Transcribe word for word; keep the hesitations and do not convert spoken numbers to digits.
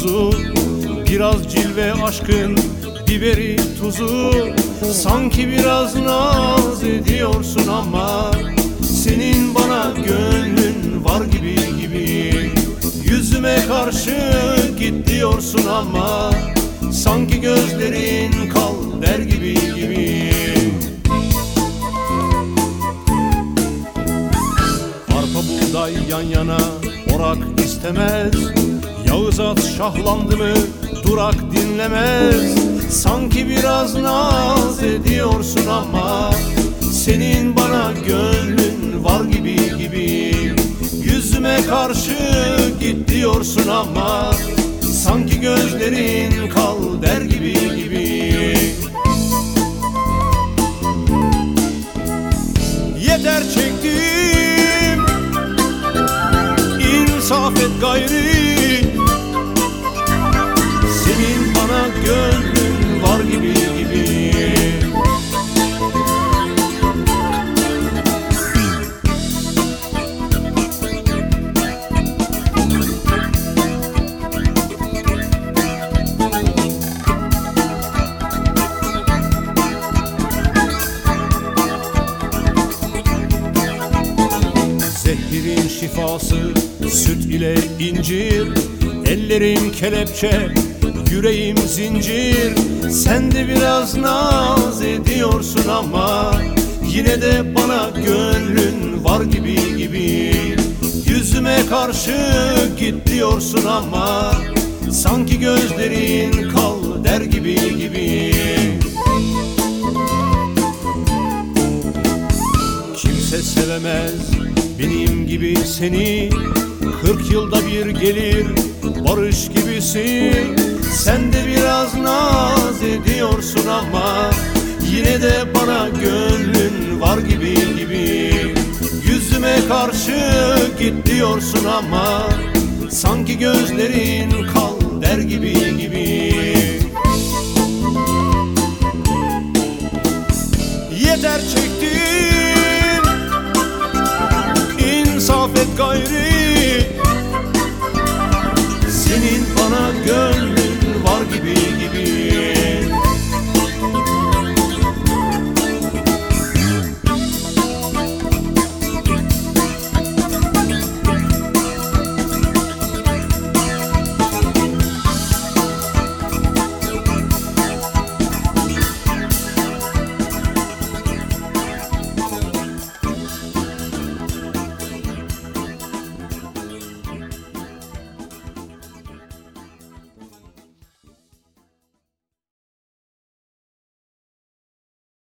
tuzu, biraz cilve aşkın biberi tuzu. Sanki biraz naz ediyorsun ama senin bana gönlün var gibi gibi. Yüzüme karşı git diyorsun ama sanki gözlerin kal der gibi gibi. Arpa buğday yan yana orak istemez, Yağız at şahlandı mı durak dinlemez. Sanki biraz naz ediyorsun ama senin bana gönlün var gibi gibi. Yüzüme karşı git diyorsun ama sanki gözlerin kal der gibi gibi. Yeter çektim, insaf et gayri. Senin bana gönlün var gibi gibi. Zehirin şifası süt ile incir, ellerim kelepçe, yüreğim zincir. Sen de biraz naz ediyorsun ama yine de bana gönlün var gibi gibi. Yüzüme karşı git diyorsun ama sanki gözlerin kal der gibi gibi. Kimse sevemez benim gibi seni, kırk yılda bir gelir barış gibisin. Sen de biraz naz ediyorsun ama yine de bana gönlün var gibi gibi. Yüzüme karşı git diyorsun ama sanki gözlerin kal der gibi gibi. Yeter çektim,